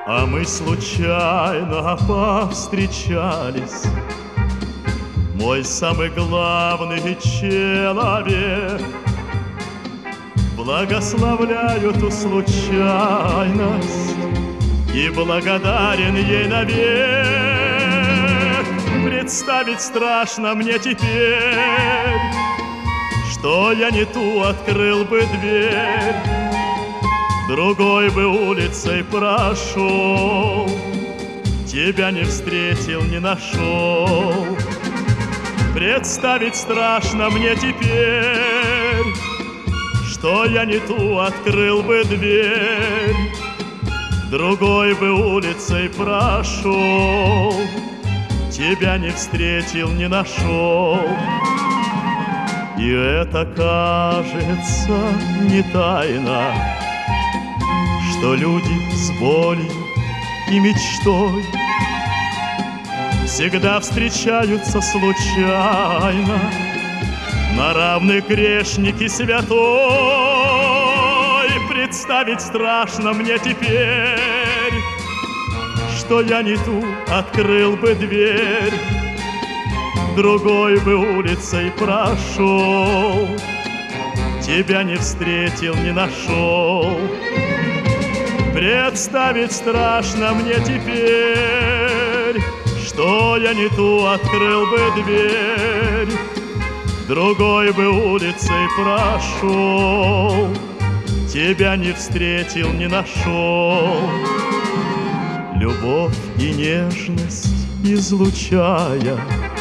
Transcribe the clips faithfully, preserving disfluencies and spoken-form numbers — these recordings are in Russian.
А мы случайно повстречались. Мой самый главный человек, благословляю ту случайность и благодарен ей навек. Представить страшно мне теперь, что я не ту открыл бы дверь, другой бы улицей прошел, тебя не встретил, не нашел. Представить страшно мне теперь, что я не ту открыл бы дверь, другой бы улицей прошел, тебя не встретил, не нашел. И это, кажется, не тайна, что люди с болью и мечтой всегда встречаются случайно, на равных грешник и святой. Представить страшно мне теперь, что я не ту открыл бы дверь, другой бы улицей прошел, тебя не встретил, не нашел. Представить страшно мне теперь, что я не ту открыл бы дверь, другой бы улицей прошел, тебя не встретил, не нашел. Любовь и нежность излучая,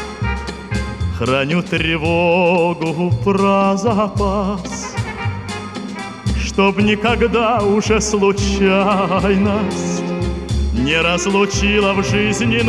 храню тревогу про запас, чтоб никогда уже случайность не разлучила в жизни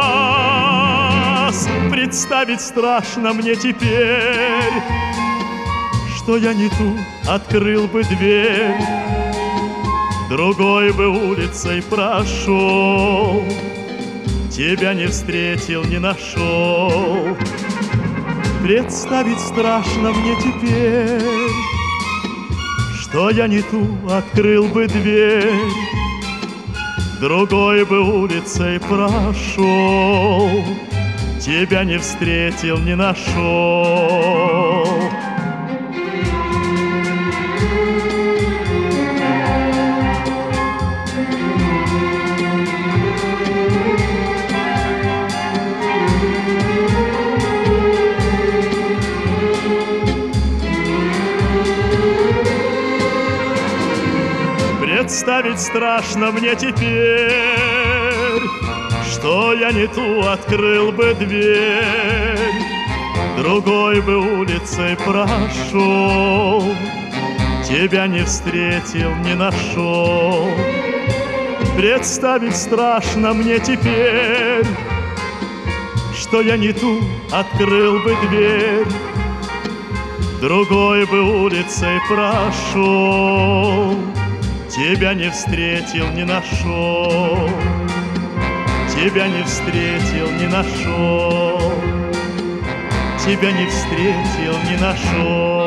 нас. Представить страшно мне теперь, что я не ту открыл бы дверь, другой бы улицей прошел, тебя не встретил, не нашел. Представить страшно мне теперь, что я не ту открыл бы дверь, другой бы улицей прошел, тебя не встретил, не нашел. Представить страшно мне теперь, что я не ту открыл бы дверь, другой бы улицей прошел, тебя не встретил, не нашел. Представить страшно мне теперь, что я не ту открыл бы дверь, другой бы улицей прошел, тебя не встретил, не нашел, тебя не встретил, не нашел, тебя не встретил, не нашел.